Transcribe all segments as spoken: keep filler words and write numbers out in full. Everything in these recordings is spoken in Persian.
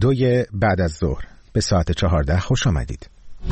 دوی بعد از ظهر به ساعت چهارده خوش آمدید.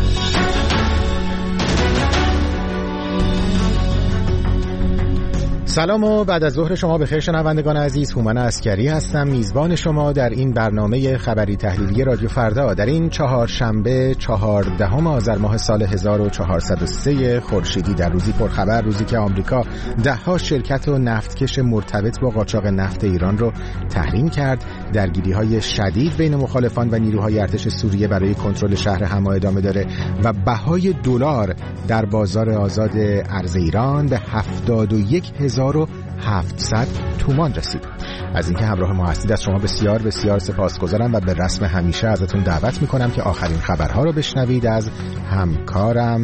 سلام و بعد از ظهر شما بخیر شنوندگان عزیز. هومن عسکری هستم، میزبان شما در این برنامه خبری تحلیلی رادیو فردا در این چهارشنبه چهاردهم آذر ماه سال هزار و چهارصد و سه خورشیدی، در روزی پرخبر، روزی که آمریکا ده‌ها شرکت و نفتکش مرتبط با قاچاق نفت ایران رو تحریم کرد. درگیری‌های شدید بین مخالفان و نیروهای ارتش سوریه برای کنترل شهر حما ادامه داره و بهای دلار در بازار آزاد ارز ایران به هفتاد و یک هزار و هفتصد تومان رسید. از اینکه همراه ما هستید از شما بسیار بسیار سپاسگزارم و به رسم همیشه ازتون دعوت میکنم که آخرین خبرها رو بشنوید از همکارم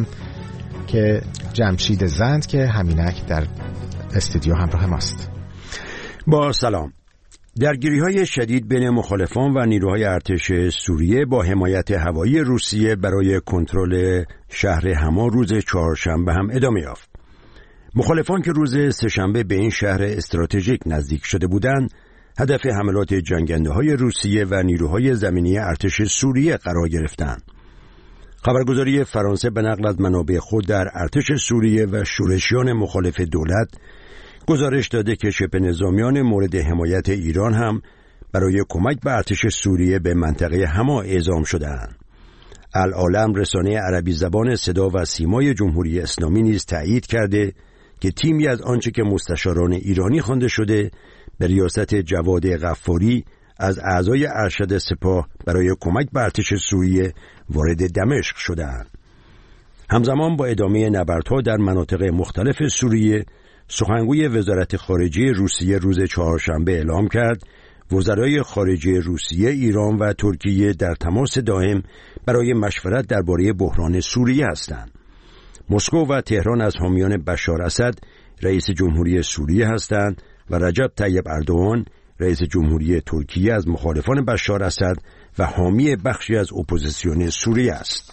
که جمشید زند که همینک در استودیو همراه ماست. با سلام. درگیری‌های شدید بین مخالفان و نیروهای ارتش سوریه با حمایت هوایی روسیه برای کنترل شهر حما روز چهارشنبه هم ادامه یافت. مخالفان که روز سه‌شنبه به این شهر استراتژیک نزدیک شده بودند، هدف حملات جنگنده‌های روسیه و نیروهای زمینی ارتش سوریه قرار گرفتند. خبرگزاری فرانسه به نقل از منابع خود در ارتش سوریه و شورشیان مخالف دولت گزارش داده که شبه نظامیان مورد حمایت ایران هم برای کمک به ارتش سوریه به منطقه حما اعزام شدند. العالم رسانه عربی زبان صدا و سیمای جمهوری اسلامی نیز تایید کرده که تیمی از آنچه که مستشاران ایرانی خوانده شده به ریاست جواد غفاری از اعضای ارشد سپاه برای کمک به ارتش سوریه وارد دمشق شدند. همزمان با ادامه نبردها در مناطق مختلف سوریه، سخنگوی وزارت خارجه روسیه روز چهارشنبه اعلام کرد وزرای خارجه روسیه، ایران و ترکیه در تماس دائم برای مشورت درباره بحران سوریه هستند. مسکو و تهران از حامیان بشار اسد رئیس جمهوری سوریه هستند و رجب طیب اردوغان رئیس جمهوری ترکیه از مخالفان بشار اسد و حامی بخشی از اپوزیسیون سوریه است.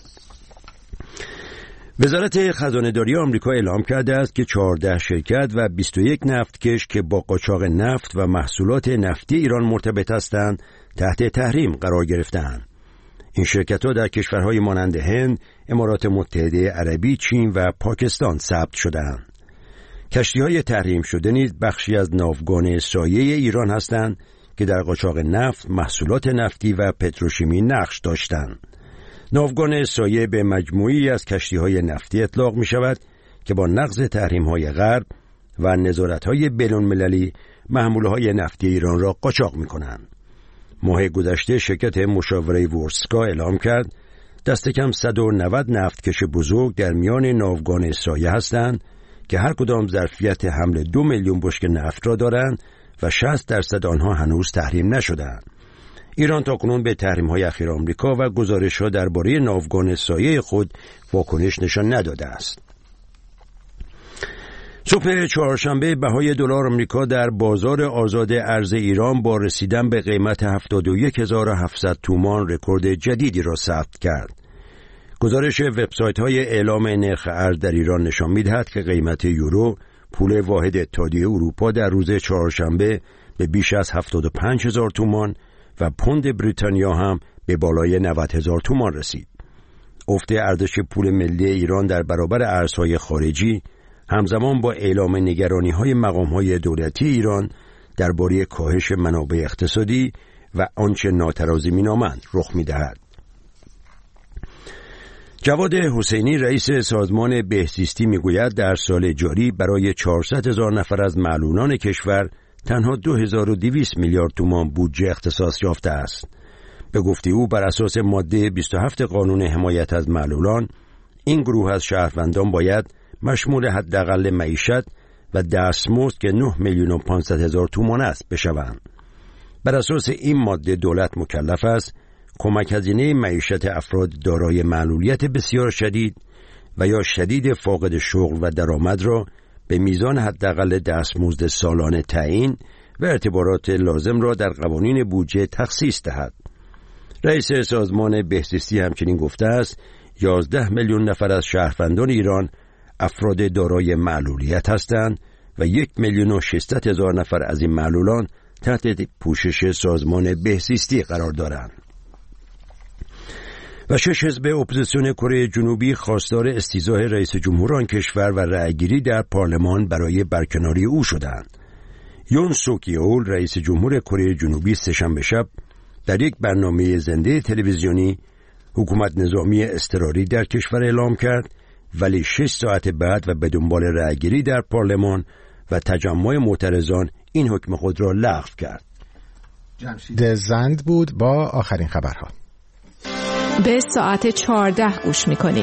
وزارت خزانه‌داری آمریکا اعلام کرده است که چهارده شرکت و بیست و یک نفتکش که با قاچاق نفت و محصولات نفتی ایران مرتبط هستند تحت تحریم قرار گرفتند. این شرکت‌ها در کشورهای مانند هند، امارات متحده عربی، چین و پاکستان ثبت شده‌اند. کشتی‌های تحریم شده نیز بخشی از ناوگان سایه ایران هستند که در قاچاق نفت، محصولات نفتی و پتروشیمی نقش داشتند. ناوگان سایه به مجموعی از کشتی‌های نفتی اطلاق می‌شود که با نقض تحریم‌های غرب و نظارت‌های بین‌المللی محموله‌های نفتی ایران را قاچاق می‌کنند. ماه گذشته شرکت مشاوره ورسکا اعلام کرد دست کم صد و نود نفتکش بزرگ در میان ناوگان سایه هستند که هر کدام ظرفیت حمل دو میلیون بشکه نفت را دارند و شصت درصد آنها هنوز تحریم نشدند. ایران تاکنون به تحریم‌های اخیر آمریکا و گزارش‌ها درباره ناوگان سایه خود واکنش نشان نداده است. صبح چهارشنبه بهای دلار آمریکا در بازار آزاد ارز ایران با رسیدن به قیمت هفتاد و یک هزار و هفتصد تومان رکورد جدیدی را ثبت کرد. گزارش وبسایت‌های اعلام نرخ ارز در ایران نشان می‌دهد که قیمت یورو، پول واحد اتحادیه اروپا، در روز چهارشنبه به بیش از هفتاد و پنج هزار تومان و پوند بریتانیا هم به بالای نود هزار تومان رسید. افت ارزش پول ملی ایران در برابر ارزهای خارجی همزمان با اعلام نگرانی‌های مقام‌های دولتی ایران درباره کاهش منابع اقتصادی و آنچه ناترازی می‌نامند رخ می‌دهد. جواد حسینی رئیس سازمان بهزیستی می‌گوید در سال جاری برای چهارصد هزار نفر از معلولان کشور تنها دو هزار و دویست میلیارد تومان بودجه اختصاص یافته است. به گفته او بر اساس ماده بیست و هفت قانون حمایت از معلولان، این گروه از شهروندان باید مشمول حداقل معیشت و دستمزد که نه میلیون و پانصد هزار تومان است بشوند. بر اساس این ماده دولت مکلف است کمک هزینه معیشت افراد دارای معلولیت بسیار شدید و یا شدید فاقد شغل و درآمد را به میزان حداقل دستمزد سالانه تعیین و اعتبارات لازم را در قوانین بودجه تخصیص دهد. رئیس سازمان بهزیستی همچنین گفته است یازده میلیون نفر از شهروندان ایران افراد دارای معلولیت هستند و یک میلیون و ششصد هزار نفر از این معلولان تحت پوشش سازمان بهزیستی قرار دارند. و شش حزب اپوزیسیون کره جنوبی خواستار استیضاح رئیس جمهور آن کشور و رأیگیری در پارلمان برای برکناری او شدند. یون سوک یول رئیس جمهور کره جنوبی سه‌شنبه شب در یک برنامه زنده تلویزیونی حکومت نظامی اضطراری در کشور اعلام کرد، ولی شش ساعت بعد و به دنبال رأیگیری در پارلمان و تجمع معترضان این حکم خود را لغو کرد. جمشید زند بود با آخرین خبرها. به ساعت چهارده گوش می‌کنید.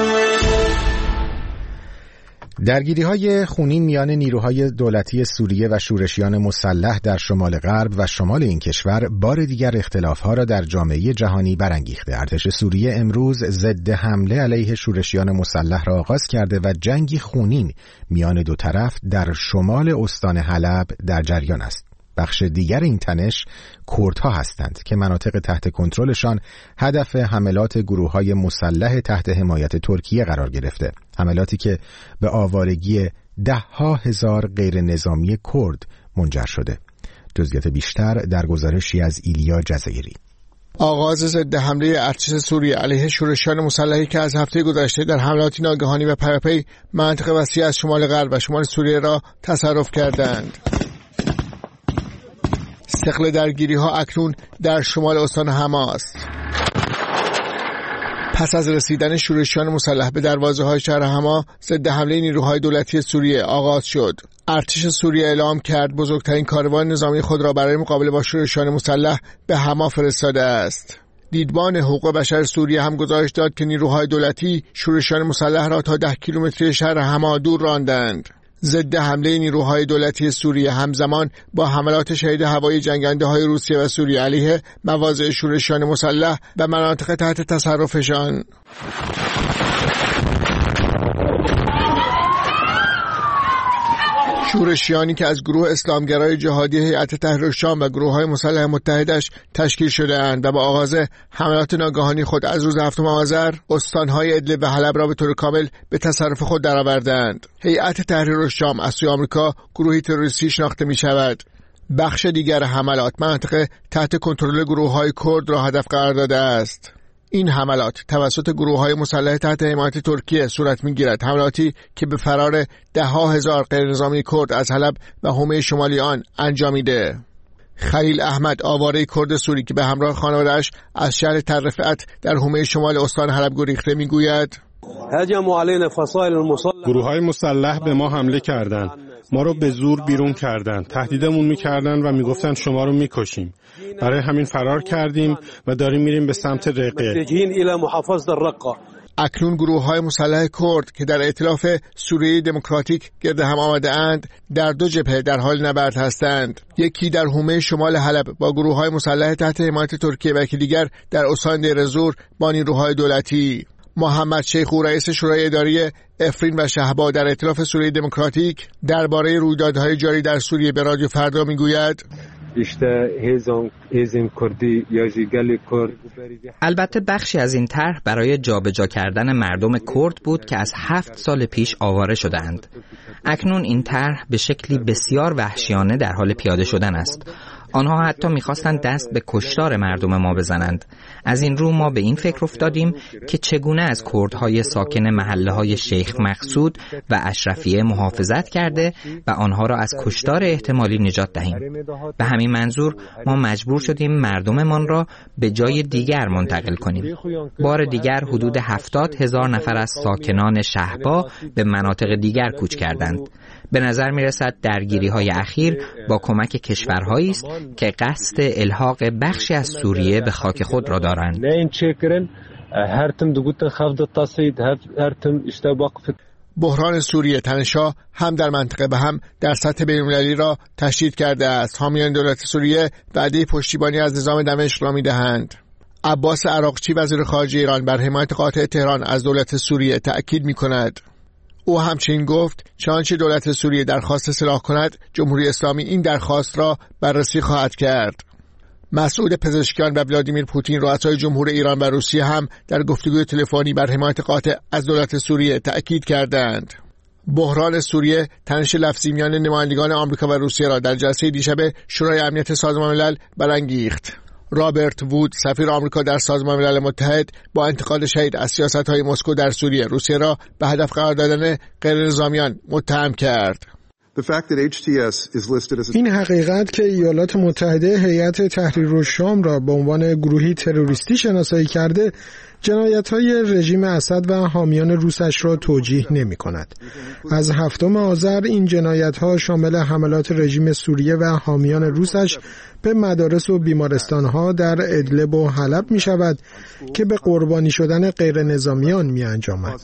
درگیری‌های خونین میان نیروهای دولتی سوریه و شورشیان مسلح در شمال غرب و شمال این کشور بار دیگر اختلاف‌ها را در جامعه جهانی برانگیخته. ارتش سوریه امروز ضد حمله علیه شورشیان مسلح را آغاز کرده و جنگی خونین میان دو طرف در شمال استان حلب در جریان است. بخش دیگر این تنش کردها هستند که مناطق تحت کنترلشان هدف حملات گروه‌های مسلح تحت حمایت ترکیه قرار گرفته، حملاتی که به آوارگی ده ها هزار غیر نظامی کرد منجر شده. جزئیات بیشتر در گزارشی از ایلیا جزایری. آغاز ضد حمله ارتش سوریه علیه شورشیان مسلحی که از هفته گذشته در حملاتی ناگهانی و پیاپی مناطق وسیع از شمال غرب و شمال سوریه را تصرف کردند. ثقل درگیری ها اکنون در شمال استان حما است. پس از رسیدن شورشیان مسلح به دروازه های شهر حما، ضد حمله نیروهای دولتی سوریه آغاز شد. ارتش سوریه اعلام کرد بزرگترین کاروان نظامی خود را برای مقابله با شورشیان مسلح به حما فرستاده است. دیدبان حقوق بشر سوریه هم گزارش داد که نیروهای دولتی شورشیان مسلح را تا ده کیلومتری شهر حما دور راندند. ضد حمله نیروهای دولتی سوریه همزمان با حملات شهید هوایی جنگنده های روسیه و سوریه علیه مواضع شورشیان مسلح و مناطق تحت تصرفشان. شورشیانی که از گروه اسلامگرای جهادی هیئت تحریر الشام و گروه‌های مسلح متحدش تشکیل شده اند و با آغاز حملات ناگهانی خود از روز هفتم آذر استان‌های ادلب و حلب را به طور کامل به تصرف خود درآوردند. هیئت تحریر الشام از سوی آمریکا گروهی تروریستی شناخته می‌شود. بخش دیگر حملات مناطق تحت کنترل گروه‌های کرد را هدف قرار داده است. این حملات توسط گروه‌های مسلح تحت حمایت ترکیه صورت می‌گیرد، حملاتی که به فرار ده ها هزار غیرنظامی کرد از حلب و حومه شمالی آن انجامیده. خلیل احمد آواره کرد سوری که به همراه خانواده‌اش از شهر ترفعت در حومه شمال استان حلب گریخته می‌گوید: گروه‌های مسلح به ما حمله کردند، ما رو به زور بیرون کردند، تهدیدمون می‌کردند و می‌گفتند شما رو می‌کشیم. برای همین فرار کردیم و داریم میریم به سمت رقه. اکنون گروه‌های مسلح کرد که در ائتلاف سوریه دموکراتیک گرد هم آمده اند در دو جبهه در حال نبرد هستند. یکی در حومه شمال حلب با گروه‌های مسلح تحت حمایت ترکیه و یکی دیگر در استان دیرزور با نیروهای دولتی. محمد شیخو رئیس شورای اداری افرین و شهبا در ائتلاف سوریه دموکراتیک درباره رویدادهای جاری در سوریه به رادیو فردا میگوید: البته بخشی از این طرح برای جابجا کردن مردم کرد بود که از هفت سال پیش آواره شدند. اکنون این طرح به شکلی بسیار وحشیانه در حال پیاده شدن است. آنها حتی می‌خواستند دست به کشتار مردم ما بزنند. از این رو ما به این فکر افتادیم که چگونه از کردهای ساکن محله‌های شیخ مقصود و اشرفیه محافظت کرده و آنها را از کشتار احتمالی نجات دهیم. به همین منظور ما مجبور شدیم مردممان را به جای دیگر منتقل کنیم. بار دیگر حدود هفتاد هزار نفر از ساکنان شهبا به مناطق دیگر کوچ کردند. به نظر می رسد درگیری های اخیر با کمک کشورهایی است که قصد الحاق بخشی از سوریه به خاک خود را دارند. بحران سوریه تنش‌ها هم در منطقه و هم در سطح بین‌المللی را تشدید کرده است. حامیان دولت سوریه وعده پشتیبانی از نظام دمشق را می‌دهند. عباس عراقچی وزیر خارجه ایران بر حمایت قاطع تهران از دولت سوریه تأکید می‌کند. او همچنین گفت چنانچه دولت سوریه درخواست سلاح کند، جمهوری اسلامی این درخواست را بررسی خواهد کرد. مسعود پزشکیان و ولادیمیر پوتین رؤسای جمهور ایران و روسیه هم در گفتگوی تلفنی بر حمایت قاطع از دولت سوریه تأکید کردند. بحران سوریه تنش لفظی میان نمایندگان آمریکا و روسیه را در جلسه دیشب شورای امنیت سازمان ملل برانگیخت. رابرت وود سفیر آمریکا در سازمان ملل متحد با انتقاد شدید از سیاست‌های مسکو در سوریه روسیه را به هدف قرار دادن غیرنظامیان متهم کرد. این حقیقت که ایالات متحده هیئت تحریر الشام را به عنوان گروهی تروریستی شناسایی کرده، جنایت‌های رژیم اسد و حامیان روسش را توجیه نمی‌کند. از هفتم آذر این جنایت‌ها شامل حملات رژیم سوریه و حامیان روسش به مدارس و بیمارستان‌ها در ادلب و حلب می‌شود که به قربانی شدن غیرنظامیان می‌انجامد.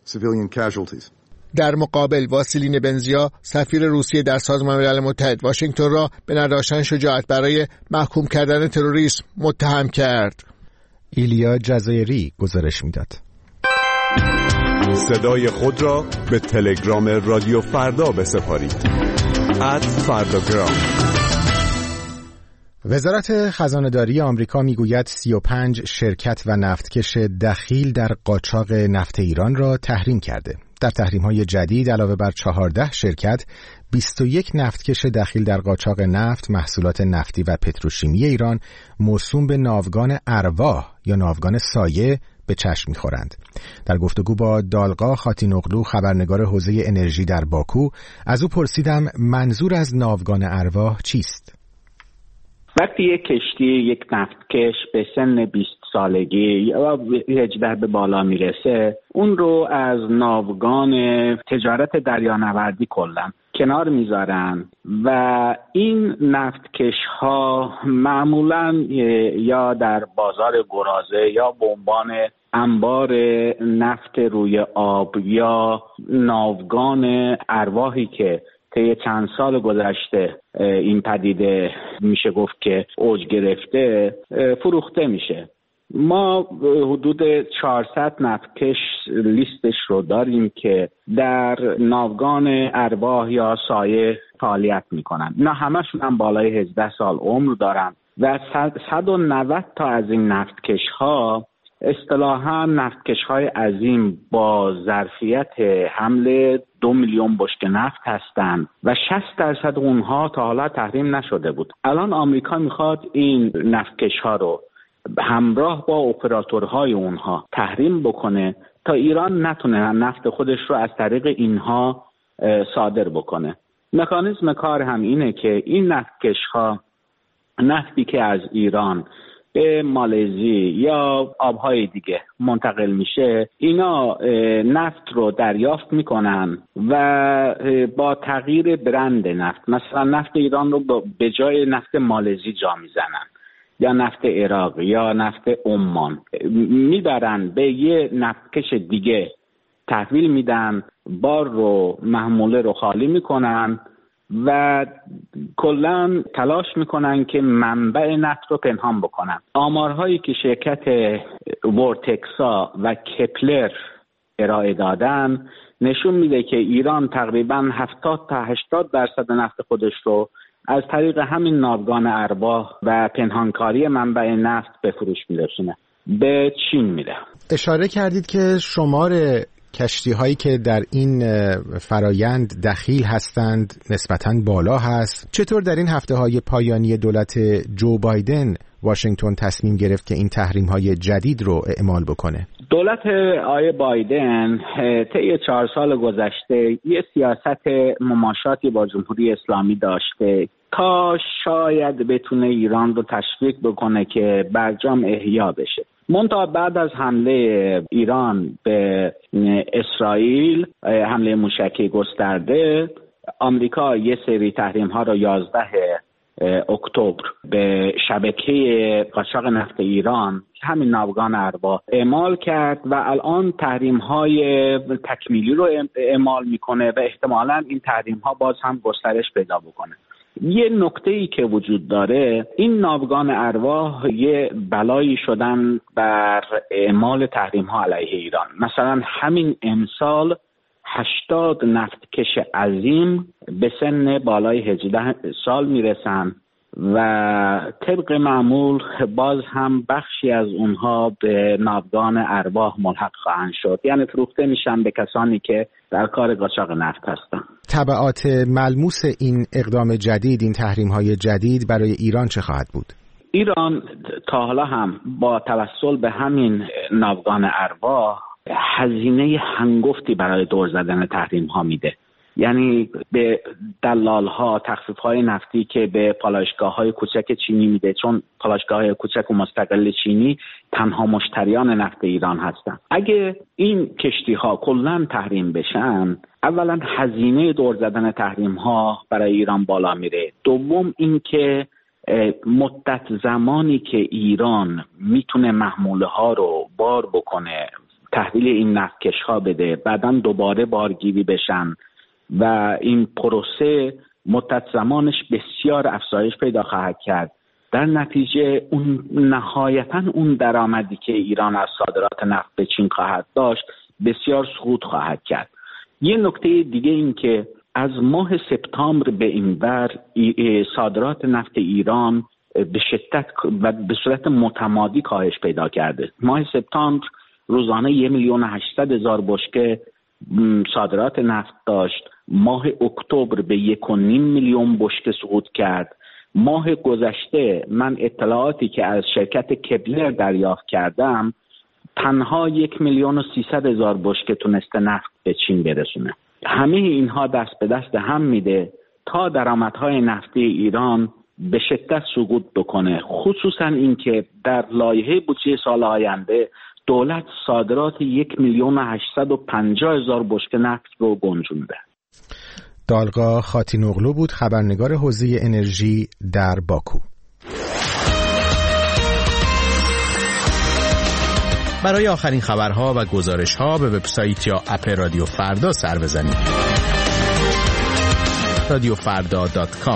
در مقابل واسیلین بنزیا سفیر روسیه در سازمان ملل متحد واشنگتن را به نداشتن شجاعت برای محکوم کردن تروریسم متهم کرد. ایلیا جزایری گزارش میداد. صدای خود را به تلگرام رادیو فردا بسپارید. ات فرداگرام. وزارت خزانه‌داری آمریکا میگوید سی و پنج شرکت و نفتکش دخیل در قاچاق نفت ایران را تحریم کرده. در تحریم‌های جدید علاوه بر چهارده شرکت، بیست و یک نفتکش دخیل در قاچاق نفت، محصولات نفتی و پتروشیمی ایران موسوم به ناوگان ارواح یا ناوگان سایه به چشم می‌خورند. در گفتگو با دالقا خاتینوغلو، خبرنگار حوزه انرژی در باکو، از او پرسیدم منظور از ناوگان ارواح چیست؟ وقتی یک کشتی، یک نفتکش به سن بیست سالگی یا هجده به بالا میرسه، اون رو از ناوگان تجارت دریانوردی کلا کنار میذارن و این نفتکش ها معمولا یا در بازار گرازه یا به عنوان انبار نفت روی آب یا ناوگان ارواحی که طی چند سال گذشته این پدیده میشه گفت که اوج گرفته فروخته میشه. ما حدود چهارصد نفتکش لیستش رو داریم که در ناوگان ارواح یا سایه فعالیت میکنن. اینا همشون هم بالای هجده سال عمر دارن و صد و نود تا از این نفتکش ها اصطلاحاً نفتکش‌های عظیم با ظرفیت حمل دو میلیون بشکه نفت هستند و شصت درصد اونها تا حالا تحریم نشده بود. الان آمریکا میخواد این نفتکش‌ها رو همراه با اپراتورهای اونها تحریم بکنه تا ایران نتونه نفت خودش رو از طریق اینها صادر بکنه. مکانیزم کار هم اینه که این نفتکش‌ها نفتی که از ایران به مالزی یا آبهای دیگه منتقل میشه، اینا نفت رو دریافت میکنن و با تغییر برند نفت، مثلا نفت ایران رو به جای نفت مالزی جا میزنن یا نفت عراق یا نفت عمان، میبرن به یه نفتکش دیگه تحویل میدن، بار رو محموله رو خالی میکنن و کلاً تلاش میکنن که منبع نفت رو پنهان بکنن. آمارهایی که شرکت ورتکسا و کپلر ارائه دادن نشون میده که ایران تقریباً هفتاد تا هشتاد درصد نفت خودش رو از طریق همین ناوگان ارواح و پنهانکاری منبع نفت به فروش میرسونه، به چین میره. اشاره کردید که شمار کشتی هایی که در این فرایند دخیل هستند نسبتاً بالا هست. چطور در این هفته های پایانی دولت جو بایدن واشنگتن تصمیم گرفت که این تحریم های جدید رو اعمال بکنه؟ دولت آقای بایدن طی چهار سال گذشته یه سیاست مماشاتی با جمهوری اسلامی داشته تا شاید بتونه ایران رو تشویق بکنه که برجام احیا بشه. منتها بعد از حمله ایران به اسرائیل، حمله موشکی گسترده، آمریکا یه سری تحریم ها رو یازده اکتبر به شبکه قاچاق نفت ایران، همین ناوگان ارواح، اعمال کرد و الان تحریم های تکمیلی رو اعمال میکنه و احتمالاً این تحریم ها باز هم گسترش پیدا بکنه. یه نکته ای که وجود داره، این ناوگان ارواح یه بلایی شدن بر اعمال تحریم ها علیه ایران. مثلا همین امسال هشتاد نفتکش عظیم به سن بالای هجده سال میرسن و طبق معمول باز هم بخشی از اونها به ناوگان ارواح ملحق خواهند شد، یعنی فروخته میشن به کسانی که در کار قاچاق نفت هستن. تبعات ملموس این اقدام جدید، این تحریم‌های جدید برای ایران چه خواهد بود؟ ایران تا حالا هم با توسل به همین ناوگان ارواح هزینه هنگفتی برای دور زدن تحریم ها میده. یعنی به دلال ها تخفیف های نفتی که به پالایشگاه های کوچک چینی میده، چون پالایشگاه های کوچک و مستقل چینی تنها مشتریان نفت ایران هستن. اگه این کشتی ها کلاً تحریم بشن، اولا هزینه دور زدن تحریم ها برای ایران بالا میره. دوم اینکه مدت زمانی که ایران میتونه محموله ها رو بار بکنه، تحویل این نفتکش ها بده، بعداً دوباره بارگیری بشن و این پروسه مدت زمانش بسیار افزایش پیدا خواهد کرد. در نتیجه اون نهایتاً اون درآمدی که ایران از صادرات نفت به چین خواهد داشت بسیار سقوط خواهد کرد. یه نکته دیگه این که از ماه سپتامبر به این ور صادرات نفت ایران به شدت و به صورت متمادی کاهش پیدا کرده. ماه سپتامبر روزانه یک میلیون و هشتصد هزار بشکه صادرات نفت داشت. ماه اکتبر به یک و نیم میلیون بشکه سقوط کرد. ماه گذشته من اطلاعاتی که از شرکت کبلر دریافت کردم، تنها یک میلیون و سیصد هزار بشکه تونسته نفت به چین برسونه. همه اینها دست به دست هم میده تا درآمدهای نفتی ایران به شدت سقوط بکنه، خصوصا اینکه در لایحه بودجه سال آینده دولت صادرات یک میلیون و هشتصد و پنجاه هزار بشکه نفت رو گنجونده. دالقا خاتینوغلو بود، خبرنگار حوزه انرژی در باکو. برای آخرین خبرها و گزارش‌ها به وبسایت یا اپ رادیو فردا سر بزنید. رادیو فردا دات کام.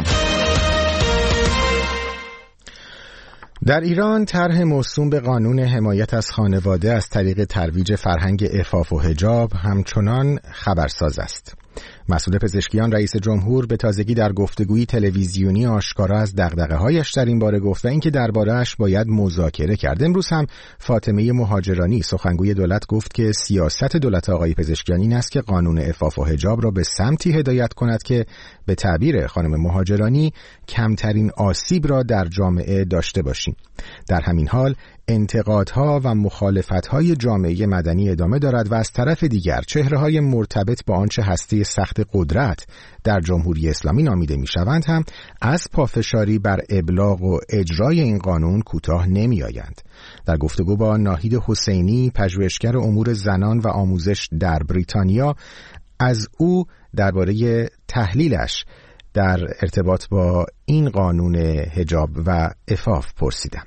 در ایران طرح موسوم به قانون حمایت از خانواده از طریق ترویج فرهنگ عفاف و حجاب همچنان خبرساز است. مسئول پزشکیان رئیس جمهور به تازگی در گفتگویی تلویزیونی آشکارا از دغدغه‌هایش در این باره گفت و اینکه درباره‌اش باید مذاکره کرد. امروز هم فاطمه مهاجرانی سخنگوی دولت گفت که سیاست دولت آقای پزشکیان این است که قانون عفاف و حجاب را به سمتی هدایت کند که به تعبیر خانم مهاجرانی کمترین آسیب را در جامعه داشته باشیم. در همین حال انتقادها و مخالفت‌های جامعه مدنی ادامه دارد و از طرف دیگر چهره‌های مرتبط با آنچه هسته سخت قدرت در جمهوری اسلامی نامیده می‌شوند هم از پافشاری بر ابلاغ و اجرای این قانون کوتاه نمی‌آیند. در گفتگو با ناهید حسینی، پژوهشگر امور زنان و آموزش در بریتانیا، از او درباره تحلیلش در ارتباط با این قانون حجاب و عفاف پرسیدم.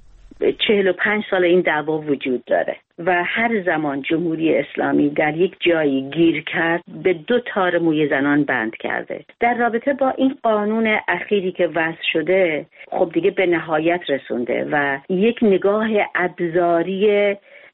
چهل و پنج سال این دعوا وجود داره و هر زمان جمهوری اسلامی در یک جایی گیر کرد به دو تار موی زنان بند کرده. در رابطه با این قانون اخیری که وضع شده خب دیگه به نهایت رسونده و یک نگاه ابزاری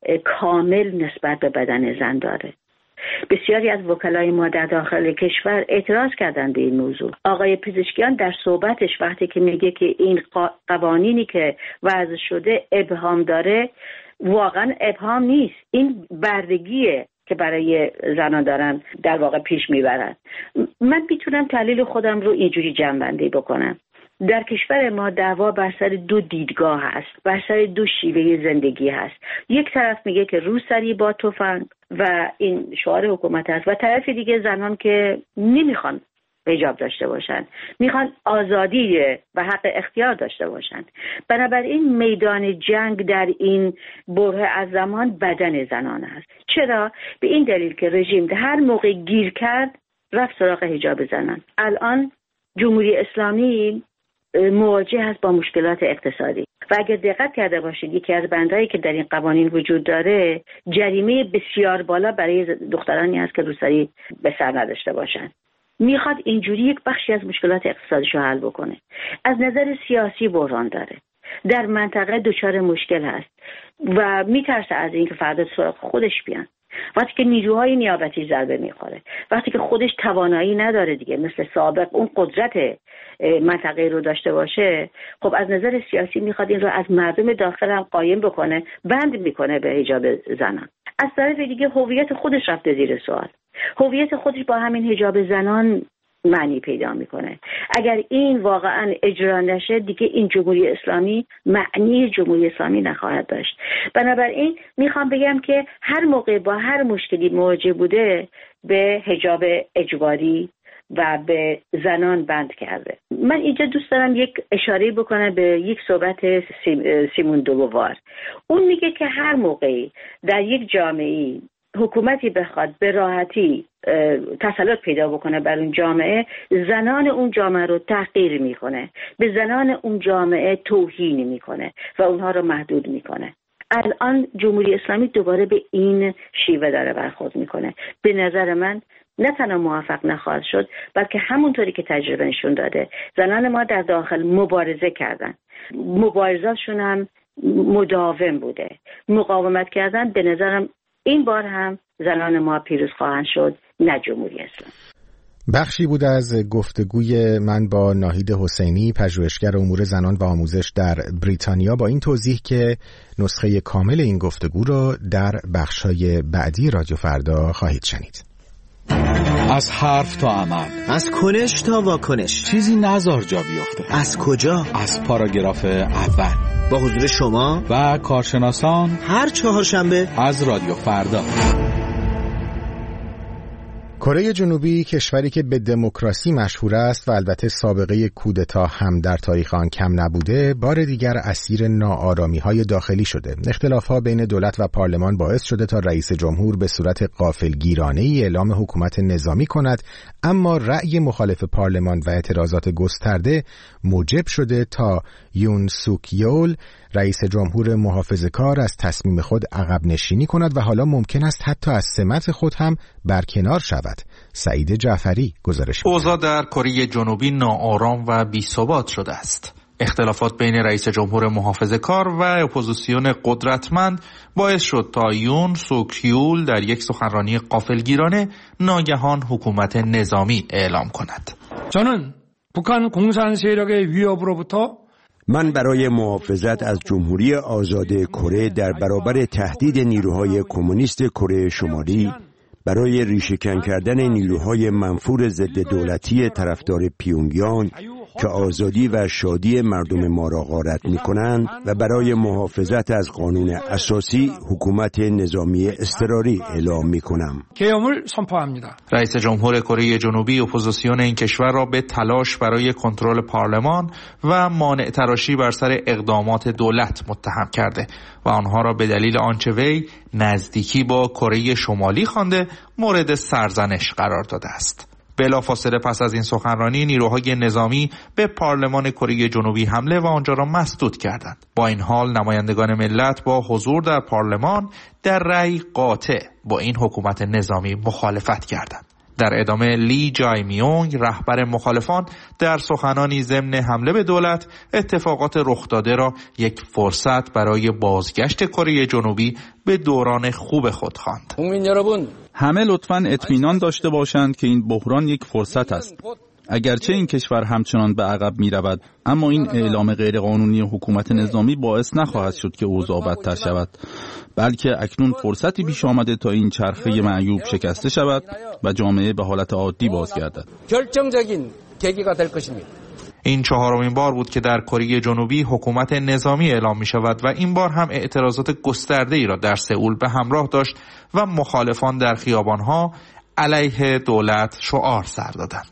کامل نسبت به بدن زن داره. بسیاری از وکلای ما در داخل کشور اعتراض کردند به این موضوع. آقای پزشکیان در صحبتش وقتی که میگه که این قوانینی که وضع شده ابهام داره، واقعا ابهام نیست، این بردگیه که برای زنان دارن در واقع پیش میبرن. من میتونم تحلیل خودم رو اینجوری جمع‌بندی بکنم. در کشور ما دعوا بر سر دو دیدگاه هست، بر سر دو شیوه زندگی هست. یک طرف میگه که روسری با تفنگ و این شعار حکومت هست و طرف دیگه زنان که نمیخوان حجاب داشته باشن، میخوان آزادی و حق اختیار داشته باشن. بنابراین میدان جنگ در این بره از زمان بدن زنان است. چرا؟ به این دلیل که رژیم هر موقع گیر کرد رفت سراغ حجاب زنان. الان جمهوری اسلامی مواجه هست با مشکلات اقتصادی و اگر دقت کرده باشید یکی از بندهایی که در این قوانین وجود داره جریمه بسیار بالا برای دخترانی هست که روسری به سر نداشته باشن. میخواد اینجوری یک بخشی از مشکلات اقتصادیش رو حل بکنه. از نظر سیاسی بحران داره، در منطقه دچار مشکل هست و میترسه از اینکه فردا سراغ خودش بیان. وقتی که نیروهای نیابتی ضربه میخوره، وقتی که خودش توانایی نداره دیگه مثل سابق اون قدرت منطقه رو داشته باشه، خب از نظر سیاسی میخواد این رو از مردم داخل هم قایم بکنه، بند میکنه به حجاب زنان. از طرف دیگه هویت خودش رفته زیر سوال. هویت خودش با همین حجاب زنان معنی پیدا میکنه. اگر این واقعا اجرا نشه دیگه این جمهوری اسلامی معنی جمهوری اسلامی نخواهد داشت. بنابراین میخوام بگم که هر موقع با هر مشکلی مواجه بوده به حجاب اجباری و به زنان بند کرده. من اینجا دوست دارم یک اشاره بکنم به یک صحبت سیمون دوبوار. اون میگه که هر موقعی در یک جامعه حکومتی بخواد به راحتی تسلط پیدا بکنه بر اون جامعه، زنان اون جامعه رو تحقیر میکنه، به زنان اون جامعه توهین میکنه و اونها رو محدود میکنه. الان جمهوری اسلامی دوباره به این شیوه داره برخورد میکنه. به نظر من نه تنها موفق نخواهد شد، بلکه همونطوری که تجربه نشون داده زنان ما در داخل مبارزه کردن، مبارزاتشون هم مداوم بوده، مقاومت کردن. به نظرم این بار هم زنان ما پیروز خواهند شد، نه جمهوری اسلامی. بخشی بود از گفتگوی من با ناهید حسینی، پژوهشگر امور زنان و آموزش در بریتانیا، با این توضیح که نسخه کامل این گفتگو رو در بخش‌های بعدی رادیو فردا خواهید شنید. از حرف تا عمل، از کنش تا واکنش، چیزی نزار جا بیفته. از کجا؟ از پاراگراف اول، با حضور شما و کارشناسان، هر چهارشنبه از رادیو فردا. کره جنوبی کشوری که به دموکراسی مشهور است و البته سابقه کودتا هم در تاریخ آن کم نبوده، بار دیگر اسیر ناآرامی‌های داخلی شده. اختلاف‌ها بین دولت و پارلمان باعث شده تا رئیس جمهور به صورت غافلگیرانه‌ای اعلام حکومت نظامی کند، اما رأی مخالف پارلمان و اعتراضات گسترده موجب شده تا یون سوک یول رئیس جمهور محافظه‌کار از تصمیم خود عقب نشینی کند و حالا ممکن است حتی از سمت خود هم برکنار شود. سعید جعفری گزارش می‌دهد. اوضاع در کره جنوبی ناآرام و بی‌ثبات شده است. اختلافات بین رئیس جمهور محافظه‌کار و اپوزیسیون قدرتمند باعث شد تا یون سوک یول در یک سخنرانی غافلگیرانه ناگهان حکومت نظامی اعلام کند. 저는 북한 공산 세력의 위협으로부터 من برای محافظت از جمهوری آزاد کره در برابر تهدید نیروهای کمونیست کره شمالی، برای ریشه‌کن کردن نیروهای منفور ضد دولتی طرفدار پیونگیانگ که آزادی و شادی مردم ما را غارت می‌کنند و برای محافظت از قانون اساسی حکومت نظامی اضطراری اعلام می‌کنم. رئیس جمهور کره جنوبی اپوزیسیون این کشور را به تلاش برای کنترل پارلمان و مانع تراشی بر سر اقدامات دولت متهم کرده و آنها را به دلیل آنچه وی نزدیکی با کره شمالی خوانده مورد سرزنش قرار داده است. بلافاصله پس از این سخنرانی نیروهای نظامی به پارلمان کره جنوبی حمله و آنجا را مسدود کردند. با این حال نمایندگان ملت با حضور در پارلمان در رأی قاطع با این حکومت نظامی مخالفت کردند. در ادامه لی جای میونگ رهبر مخالفان در سخنانی ضمن حمله به دولت اتفاقات رخ داده را یک فرصت برای بازگشت کره جنوبی به دوران خوب خود خواند. همه لطفاً اطمینان داشته باشند که این بحران یک فرصت است. اگرچه این کشور همچنان به عقب می رود، اما این اعلام غیرقانونی حکومت نظامی باعث نخواهد شد که اوضاع بدتر شود، بلکه اکنون فرصتی پیش آمده تا این چرخه معیوب شکسته شود و جامعه به حالت عادی بازگردد. این چهارمین بار بود که در کره جنوبی حکومت نظامی اعلام می شود و این بار هم اعتراضات گسترده ای را در سئول به همراه داشت و مخالفان در خیابانها علیه دولت شعار سر دادند.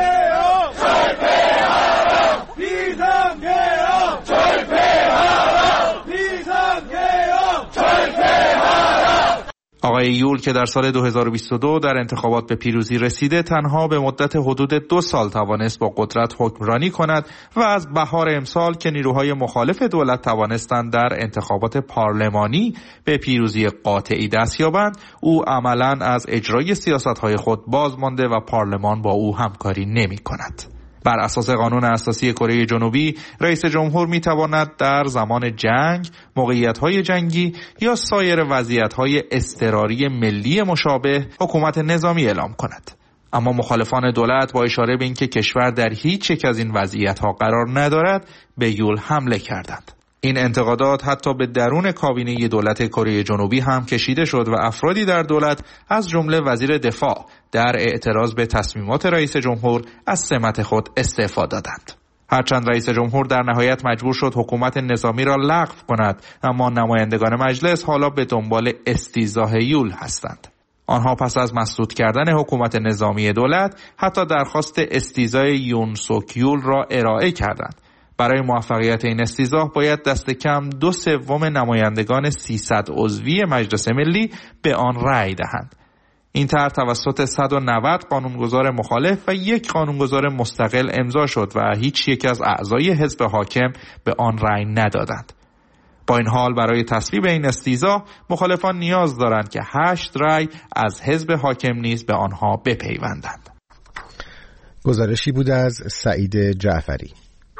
آقای یول که در سال دو هزار و بیست و دو در انتخابات به پیروزی رسیده، تنها به مدت حدود دو سال توانست با قدرت حکمرانی کند و از بهار امسال که نیروهای مخالف دولت توانستند در انتخابات پارلمانی به پیروزی قاطعی دست یابند، او عملاً از اجرای سیاست‌های خود باز مانده و پارلمان با او همکاری نمی کند. بر اساس قانون اساسی کره جنوبی، رئیس جمهور میتواند در زمان جنگ، موقعیت‌های جنگی یا سایر وضعیت‌های اضطراری ملی مشابه حکومت نظامی اعلام کند. اما مخالفان دولت با اشاره به اینکه کشور در هیچ یک از این وضعیت‌ها قرار ندارد، به یول حمله کردند. این انتقادات حتی به درون کابینه دولت کره جنوبی هم کشیده شد و افرادی در دولت از جمله وزیر دفاع در اعتراض به تصمیمات رئیس جمهور از سمت خود استعفا دادند. هرچند رئیس جمهور در نهایت مجبور شد حکومت نظامی را لغو کند، اما نمایندگان مجلس حالا به دنبال استیضاح یول هستند. آنها پس از مسدود کردن حکومت نظامی دولت حتی درخواست استیضاح یون سوک یول را ارائه کردند. برای موفقیت این استیضاح باید دست کم دو سوم نمایندگان سیصد عضوی مجلس ملی به آن رأی دهند. این طرح توسط صد و نود قانونگذار مخالف و یک قانونگذار مستقل امضا شد و هیچ یک از اعضای حزب حاکم به آن رأی ندادند. با این حال برای تصویب این استیضاح مخالفان نیاز دارند که هشت رأی از حزب حاکم نیز به آنها بپیوندند. گزارشی بود از سعید جعفری.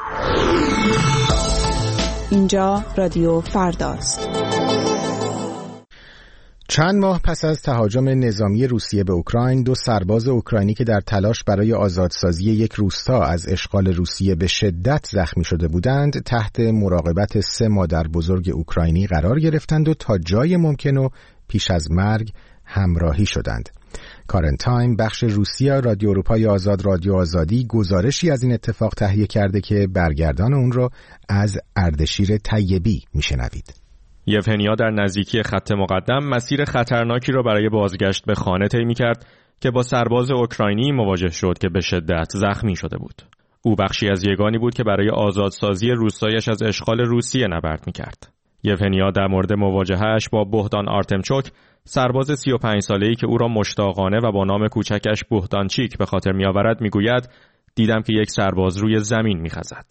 اینجا رادیو فرداست. چند ماه پس از تهاجم نظامی روسیه به اوکراین، دو سرباز اوکراینی که در تلاش برای آزادسازی یک روستا از اشغال روسیه به شدت زخمی شده بودند، تحت مراقبت سه مادر بزرگ اوکراینی قرار گرفتند و تا جای ممکن و پیش از مرگ همراهی شدند. کارن تایم، بخش روسیه رادیو اروپای آزاد رادیو آزادی، گزارشی از این اتفاق تهیه کرده که برگردان اون رو از اردشیر طیبی میشنوید. یوفنیا در نزدیکی خط مقدم مسیر خطرناکی را برای بازگشت به خانه طی می‌کرد که با سرباز اوکراینی مواجه شد که به شدت زخمی شده بود. او بخشی از یگانی بود که برای آزادسازی روستایش از اشغال روسیه نبرد می‌کرد. یوفنیا در مورد مواجهه‌اش با بوهدان آرتمچوک، سرباز سی و پنج ساله‌ای که او را مشتاقانه و با نام کوچکش بوهدانچیک به خاطر می‌آورد می‌گوید: دیدم که یک سرباز روی زمین می‌خزد.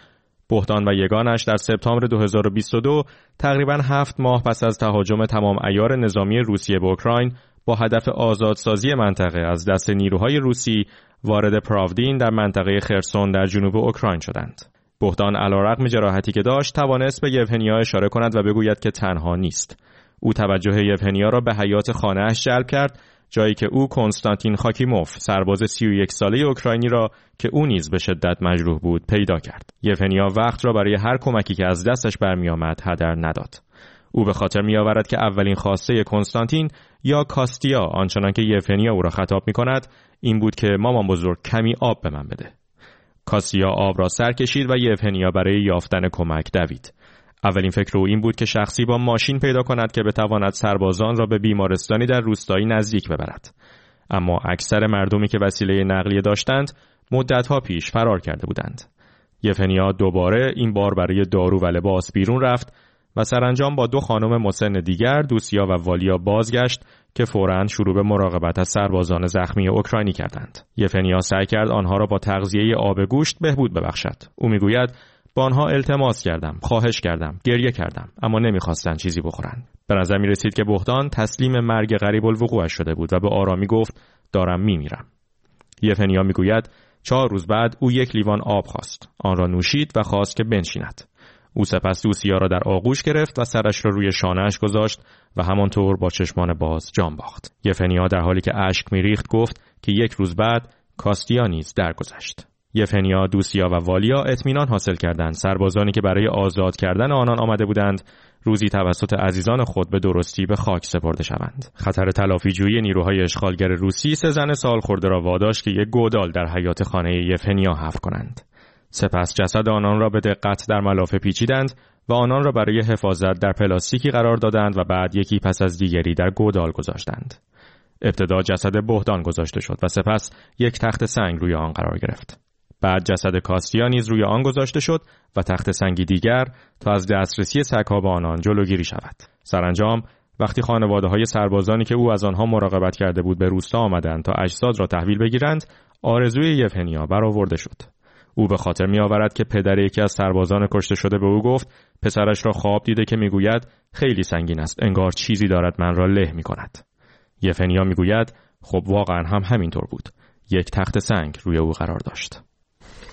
بوهدان و یگانش در سپتامبر دو هزار و بیست و دو، تقریباً هفت ماه پس از تهاجم تمام عیار نظامی روسیه به اوکراین، با هدف آزادسازی منطقه از دست نیروهای روسی وارد پراودین در منطقه خرسون در جنوب اوکراین شدند. بوهدان علیرغم جراحتی که داشت، توانست به یوفنیا اشاره کند و بگوید که تنها نیست. او توجه یوفنیا را به حیاط خانه‌اش جلب کرد، جایی که او کنستانتین خاکیموف، سرباز سی و یک ساله اوکراینی را که او نیز به شدت مجروح بود پیدا کرد. یوفنیا وقت را برای هر کمکی که از دستش برمی‌آمد هدر نداد. او به خاطر می‌آورد که اولین خواسته کنستانتین یا کاستیا، آنچنان که یوفنیا او را خطاب می‌کند، این بود که مامان بزرگ کمی آب به من بده. کاستیا آب را سر کشید و یوفنیا برای یافتن کمک دوید. اولین فکر او این بود که شخصی با ماشین پیدا کند که بتواند سربازان را به بیمارستانی در روستایی نزدیک ببرد. اما اکثر مردمی که وسیله نقلیه داشتند مدت‌ها پیش فرار کرده بودند. یوفنیا دوباره این بار برای دارو و لباس بیرون رفت و سرانجام با دو خانم مسن دیگر، دوسیا و والیا، بازگشت که فوراً شروع به مراقبت از سربازان زخمی اوکراینی کردند. یوفنیا سعی کرد آنها را با تغذیه آب گوشت بهبود ببخشد. او میگوید: با آنها التماس کردم، خواهش کردم، گریه کردم، اما نمیخواستند چیزی بخورند. به نظر می رسید که بوهدان تسلیم مرگ غریب الوقوع شده بود و به آرامی گفت: دارم میمیرم. یوفنیا میگوید: چهار روز بعد او یک لیوان آب خواست. آن را نوشید و خواست که بنشیند. او سپس دوسیا را در آغوش گرفت و سرش را روی شانه‌اش گذاشت و همانطور با چشمان باز جان باخت. یوفنیا در حالی که اشک میریخت گفت که یک روز بعد کاستیا نیز درگذشت. یوفنیا، دوسیا و والیا اطمینان حاصل کردند سربازانی که برای آزاد کردن آنان آمده بودند روزی توسط عزیزان خود به درستی به خاک سپرده شوند. خطر تلافی‌جویی نیروهای اشغالگر روسی سه زن سالخورده را واداشت که یک گودال در حیاط خانه یوفنیا حفر کنند. سپس جسد آنان را به دقت در ملافه پیچیدند و آنان را برای حفاظت در پلاستیکی قرار دادند و بعد یکی پس از دیگری در گودال گذاشتند. ابتدا جسد بوهدان گذاشته شد و سپس یک تخت سنگ روی آن قرار گرفت. بعد جسد کاستیا نیز روی آن گذاشته شد و تخت سنگی دیگر تا از دسترسی سگ‌ها به آنان جلوگیری شود. سرانجام وقتی خانواده‌های سربازانی که او از آنها مراقبت کرده بود به روستا آمدند تا اجساد را تحویل بگیرند، آرزوی یوفنیا برآورده شد. او به خاطر می‌آورد که پدر یکی از سربازان کشته شده به او گفت پسرش را خواب دیده که می‌گوید خیلی سنگین است، انگار چیزی دارد من را له می‌کند. یوفنیا می‌گوید خب واقعا هم همینطور بود. یک تخت سنگ روی او قرار داشت.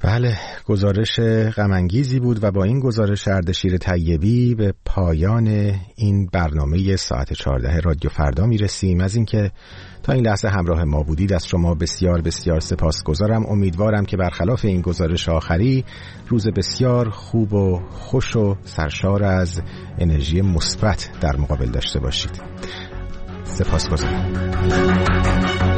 بله، گزارش غم‌انگیزی بود و با این گزارش اردشیر طیبی به پایان این برنامه ساعت چهارده رادیو فردا میرسیم. از اینکه تا این لحظه همراه ما بودید از شما بسیار بسیار سپاسگزارم. امیدوارم که برخلاف این گزارش آخری روز بسیار خوب و خوش و سرشار از انرژی مثبت در مقابل داشته باشید. سپاسگزارم.